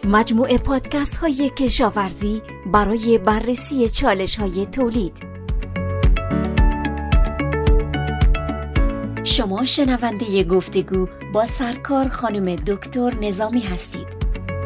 مجموعه پادکست های کشاورزی برای بررسی چالش های تولید. شما شنونده گفتگو با سرکار خانم دکتر نظامی هستید.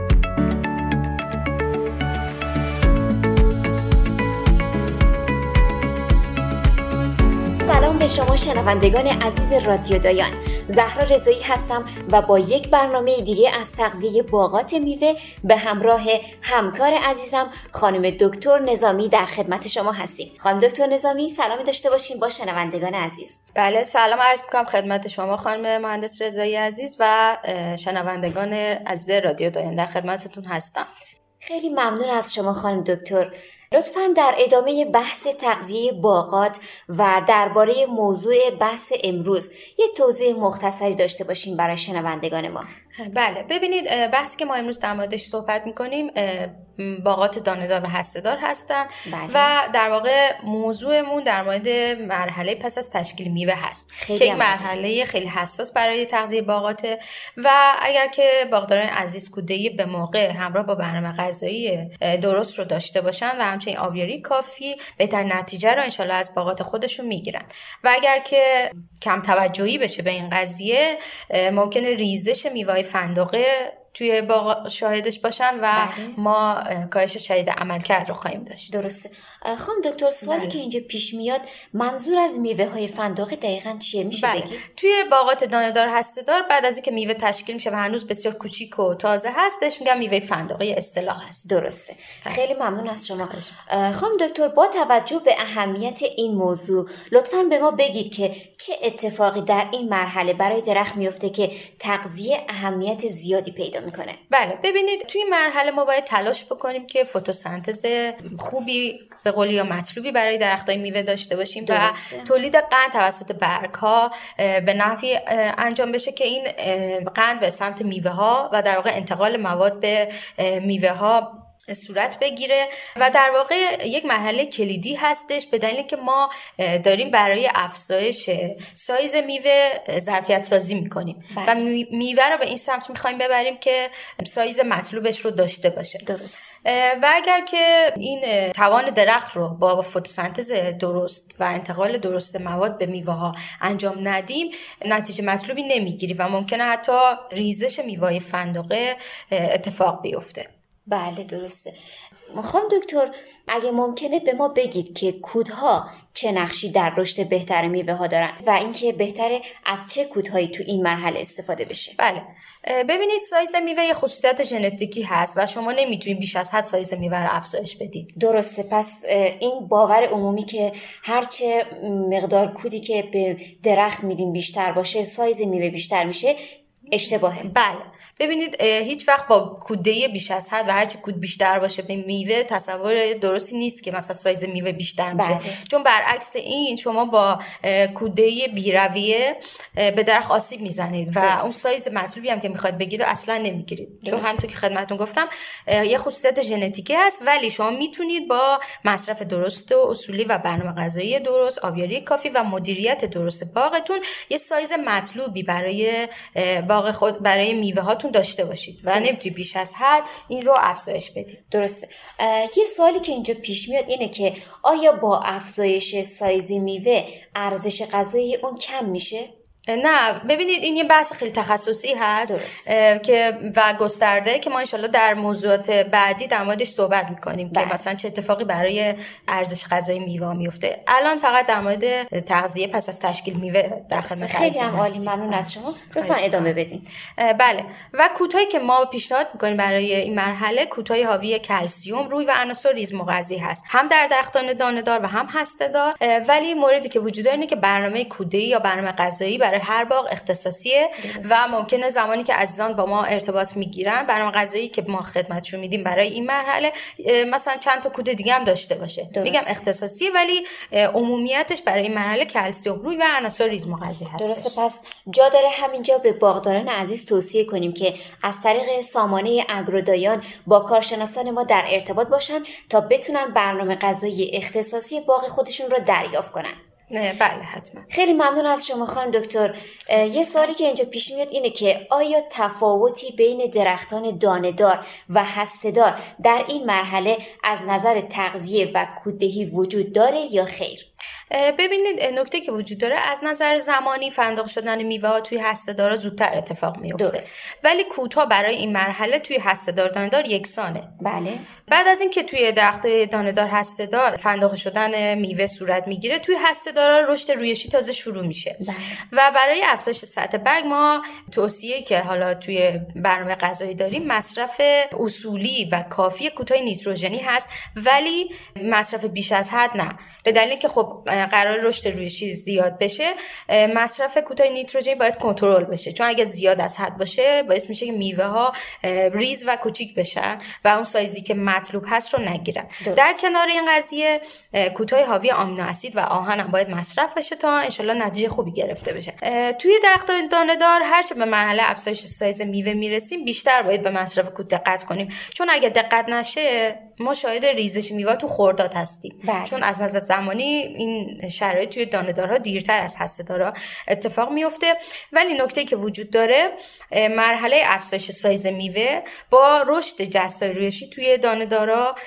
سلام به شما شنوندگان عزیز رادیو دایان. زهرا رضایی هستم و با یک برنامه دیگه از تغذیه باغات میوه به همراه همکار عزیزم خانم دکتر نظامی در خدمت شما هستیم. خانم دکتر نظامی سلامی داشته باشین با شنوندگان عزیز. بله، سلام عرض می‌کنم خدمت شما خانم مهندس رضایی عزیز و شنوندگان عزیز رادیو دایان. در خدمتتون هستم. خیلی ممنون از شما خانم دکتر. لطفاً در ادامه بحث تغذیه باغات و درباره موضوع بحث امروز یک توضیح مختصری داشته باشیم برای شنوندگان ما. بله، ببینید بحثی که ما امروز در موردش صحبت می‌کنیم باغات دانه‌دار و هسته‌دار هستن. بله. و در واقع موضوعمون در مورد مرحله پس از تشکیل میوه هست که یک مرحله خیلی حساس برای تغذیه باغاته و اگر که باغداران عزیز کوده‌ای به موقع همراه با برنامه غذایی درست رو داشته باشن و همچنین آبیاری کافی، بهترین نتیجه رو انشالله از باغات خودشون میگیرن. و اگر که کم توجهی بشه به این قضیه ممکنه ریزش میوه‌های فندقه توی باغ شاهدش باشن و ما کاهش شدید عملکرد رو خواهیم داشت. درسته. خانم دکتر سوالی که اینجا پیش میاد، منظور از میوه های فندقی دقیقاً چیه؟ میشه بگید؟ توی باغات دانه‌دار هسته‌دار بعد از اینکه میوه تشکیل میشه و هنوز بسیار کوچیک و تازه هست بهش میگم میوه فندقی اصطلاح هست. درسته. خیلی ممنون از شما. خانم دکتر با توجه به اهمیت این موضوع لطفاً به ما بگید که چه اتفاقی در این مرحله برای درخت میفته که تغذیه اهمیت زیادی پیدا میکنه؟ بله، ببینید توی مرحله ما باید تلاش بکنیم که فتوسنتز خوبی به قولی یا مطلوبی برای درختای میوه داشته باشیم و تولید قند توسط برگ‌ها به نحوی انجام بشه که این قند به سمت میوه ها و در واقع انتقال مواد به میوه ها صورت بگیره و در واقع یک مرحله کلیدی هستش به دلیلی که ما داریم برای افزایش سایز میوه ظرفیت سازی میکنیم و میوه رو به این سمت میخوایم ببریم که سایز مطلوبش رو داشته باشه. درست. و اگر که این توان درخت رو با فتوسنتز درست و انتقال درست مواد به میوه ها انجام ندیم نتیجه مطلوبی نمیگیریم و ممکنه حتی ریزش میوه فندقه اتفاق بیفته. بله درسته. خانم دکتر اگه ممکنه به ما بگید که کودها چه نقشی در رشد بهتر میوه ها دارن و اینکه بهتره از چه کودهایی تو این مرحله استفاده بشه؟ بله، ببینید سایز میوه یه خصوصیت ژنتیکی هست و شما نمیتونید بیش از حد سایز میوه رو افزایش بدید. درسته. پس این باور عمومی که هرچه مقدار کودی که به درخت میدیم بیشتر باشه سایز میوه بیشتر میشه اشتباهه. بله، ببینید هیچ وقت با کوده بیش از حد و هرچی کود بیشتر باشه به میوه تصور درستی نیست که مثلا سایز میوه بیشتر میشه. چون برعکس این شما با کوده بی‌رویه به درخت آسیب میزنید و اون سایز مطلوبی هم که میخواید بگیرید اصلا نمیگیرید. چون همونطور که خدمتتون گفتم یه خصوصیت ژنتیکی هست ولی شما میتونید با مصرف درست و اصولی و برنامه غذایی درست، آبیاری کافی و مدیریت درست باغتون یه سایز مطلوبی برای باغ خود برای میوه هاتون داشته باشید و نمیتونید بیش از حد این رو افزایش بدید. درسته. یه سوالی که اینجا پیش میاد اینه که آیا با افزایش سایز میوه ارزش غذایی اون کم میشه؟ نه، ببینید این یه بحث خیلی تخصصی هست که و گسترده که ما انشالله در موضوعات بعدی در موردش صحبت میکنیم که مثلا چه اتفاقی برای ارزش غذایی میوه میفته. الان فقط در مورد تغذیه پس از تشکیل میوه در خدمت خیلی هم عالی، ممنون از شما. لطفاً ادامه بدین. بله، و کودهایی که ما پیشنهاد میکنیم برای این مرحله کودهای حاوی کلسیم، روی و عناصر ریزمغذی هست، هم در درختان دانه‌دار و هم هسته‌دار. ولی موردی که وجود داره اینه که برنامه کوده‌ای یا برنامه غذایی برای هر باغ اختصاصیه و ممکنه زمانی که عزیزان با ما ارتباط میگیرن برنامه غذایی که ما خدمتشون میدیم برای این مرحله مثلا چند تا کود دیگه هم داشته باشه. میگم اختصاصیه ولی عمومیتش برای این مرحله کلسیم، روی و عناصر ریزمغذی هست. درسته. پس جا داره همینجا به باغداران عزیز توصیه کنیم که از طریق سامانه اگرودایان با کارشناسان ما در ارتباط باشن تا بتونن برنامه غذایی اختصاصی باغ خودشون رو دریافت کنن. بله حتما. خیلی ممنون از شما خانم دکتر. یه سوالی که اینجا پیش میاد اینه که آیا تفاوتی بین درختان دانه‌دار و هسته‌دار در این مرحله از نظر تغذیه و کوددهی وجود داره یا خیر؟ ببینید نکته که وجود داره از نظر زمانی فندق شدن میوه ها توی هسته‌دار زودتر اتفاق میفته، ولی کوتاه برای این مرحله توی هسته‌دار دانه‌دار یکسانه. بله. بعد از اینکه توی درختای دانه‌دار هسته‌دار فندق شدن میوه صورت میگیره، توی هسته‌دار رشد رویشی تازه شروع میشه. بله. و برای افزایش سطح برگ ما توصیه که حالا توی برنامه غذایی داریم مصرف اصولی و کافی کوتاه نیتروژنی هست، ولی مصرف بیش از حد نه. به دلیلی که خب قرار رشد رویشی زیاد بشه، مصرف کوتاه نیتروژنی باید کنترل بشه، چون اگه زیاد از حد باشه باعث میشه که میوه ها ریز و کوچیک بشن و اون سایزی که مطلوب هست رو نگیرن. در کنار این قضیه کوتاه حاوی آمینو اسید و آهن هم باید مصرف بشه تا انشالله نتیجه خوبی گرفته بشه. توی درختان دانه‌دار هرچه به مرحله افزایش سایز میوه میرسیم بیشتر باید به مصرف کوتاه دقت کنیم، چون اگه دقت نشه ما شاهد ریزش میوه تو خرداد هستیم. چون از نظر زمانی این شرایط توی دانه‌دارها دیرتر از هسته‌دارها اتفاق میفته. ولی نکته‌ای که وجود داره مرحله افزایش سایز میوه با رشد جستای رویشی توی دانه‌دارها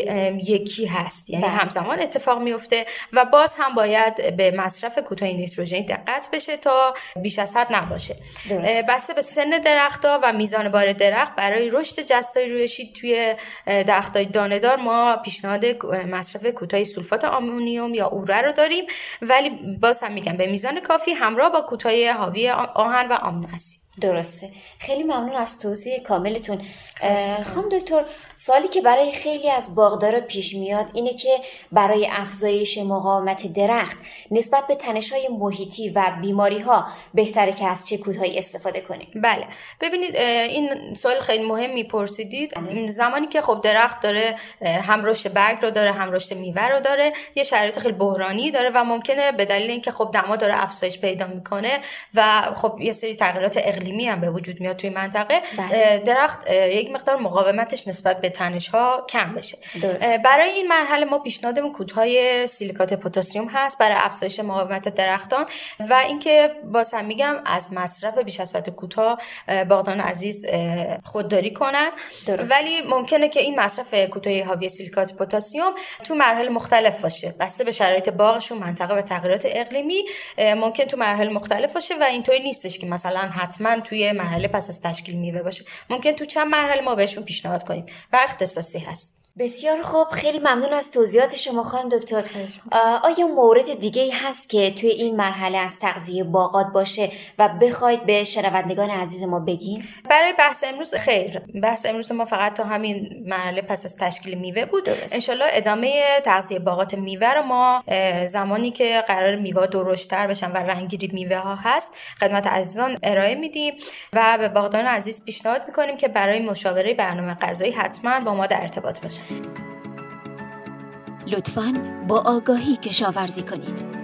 یکی هست، یعنی همزمان اتفاق میفته و باز هم باید به مصرف کوتاه نیتروژنی دقت بشه تا بیش از حد نباشه. بسته به سن درخت‌ها و میزان بار درخت برای رشد جستای رویشی توی درخت‌های دانه‌دار ما پیشنهاد مصرف کوتاه سولفات آمونیوم یا اوره رو داریم، ولی باز هم میگم به میزان کافی همراه با کوتاه حاوی آهن و آمینو اسید. درسته. خیلی ممنون از توضیح کاملتون. خانم دکتر، سوالی که برای خیلی از باغدارا پیش میاد اینه که برای افزایش مقاومت درخت نسبت به تنش‌های محیطی و بیماری‌ها بهتره که از چه کودهایی استفاده کنیم؟ بله. ببینید این سوال خیلی مهمی پرسیدید. زمانی که خب درخت داره هم رشد برگ رو داره هم رشد میوه رو داره، یه شرایط خیلی بحرانی داره و ممکنه به دلیل اینکه خب دما داره افزایش پیدا میکنه و خب یه سری تغییرات اقلیمی هم به وجود میاد توی منطقه، درخت یک مقدار مقاومتش نسبت به تنش‌ها کم بشه. برای این مرحله ما پیشنهادمون کودهای سیلیکات پتاسیم هست برای افزایش مقاومت درختان و اینکه باز هم میگم از مصرف بیش از حد کوتاه باغداران عزیز خودداری کنن. ولی ممکنه که این مصرف کوتاه حاوی سیلیکات پتاسیم تو مراحل مختلف باشه، بسته به شرایط باغشون، منطقه و تغییرات اقلیمی ممکن تو مراحل مختلف باشه و اینطوری نیستش که مثلا حتما توی مرحله پس از تشکیل میوه باشه. ممکن تو چند مرحله ما بهشون پیشنهاد کنیم و اختصاصی هست. بسیار خوب، خیلی ممنون از توضیحات شما خانم دکتر. آیا مورد دیگه‌ای هست که توی این مرحله از تغذیه باغات باشه و بخواید به شنوندگان عزیز ما بگین؟ برای بحث امروز خیر، بحث امروز ما فقط تا همین مرحله پس از تشکیل میوه بود. انشالله ادامه تغذیه باغات میوه رو ما زمانی که قرار میوه درشت‌تر بشن و رنگگیری میوه ها هست خدمت عزیزان ارائه میدیم و به باغداران عزیز پیشنهاد میکنیم که برای مشاوره برنامه غذایی حتما با ما در ارتباط باشن. لطفاً با آگاهی کشاورزی کنید.